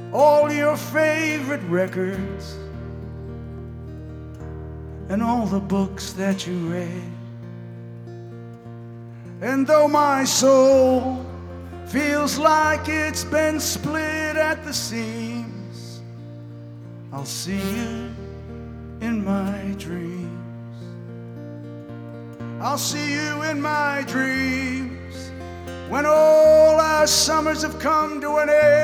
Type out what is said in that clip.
all your favorite records, and all the books that you read. And though my soul feels like it's been split at the seams, I'll see you in my dreams. I'll see you in my dreams when all our summers have come to an end.